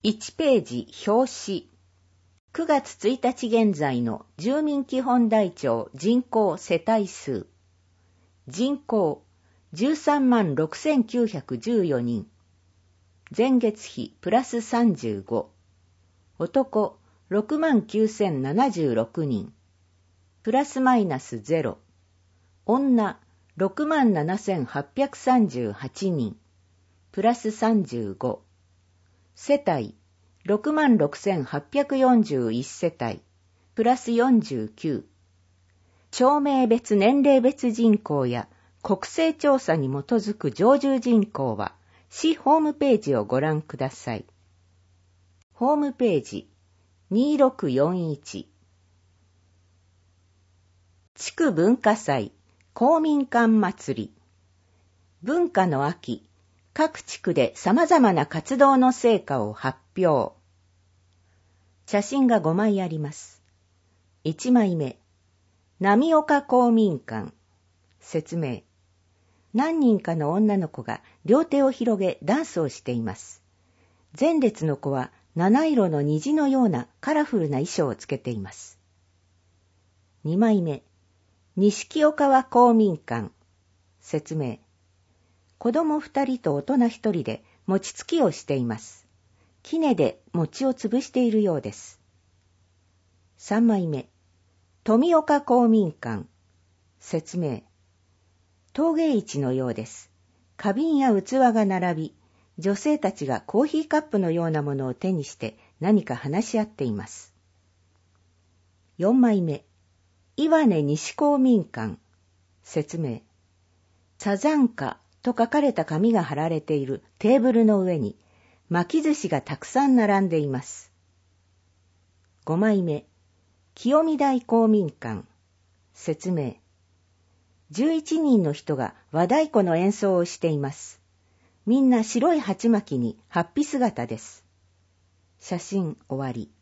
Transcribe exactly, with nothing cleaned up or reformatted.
いちページ表紙。くがつついたち現在の住民基本台帳人口世帯数。人口じゅうさんまんろくせんきゅうひゃくじゅうよにん。前月比プラスさんじゅうご。男ろくまんきゅうせんななじゅうろくにん。プラスマイナスゼロ。女ろくまんななせんはっぴゃくさんじゅうはちにん。プラスさんじゅうご。世帯ろくまんろくせんはっぴゃくよんじゅういち世帯。プラスよんじゅうきゅう。町名別年齢別人口や国勢調査に基づく常住人口は市ホームページをご覧ください。ホームページにろくよんいち。地区文化祭公民館祭り。文化の秋、各地区で様々な活動の成果を発表。写真がごまいあります。いちまいめ、浪岡公民館。説明。何人かの女の子が両手を広げダンスをしています。前列の子は七色の虹のようなカラフルな衣装をつけています。にまいめ、錦岡和公民館。説明。子供二人と大人一人で餅つきをしています。杵で餅を潰しているようです。さんまいめ、富岡公民館。説明。陶芸市のようです。花瓶や器が並び、女性たちがコーヒーカップのようなものを手にして何か話し合っています。よんまいめ、岩根西公民館。説明。サザンカと書かれた紙が貼られているテーブルの上に巻き寿司がたくさん並んでいます。ごまいめ、清見台公民館。説明。じゅういちにんの人が和太鼓の演奏をしています。みんな白い鉢巻きに法被姿です。写真終わり。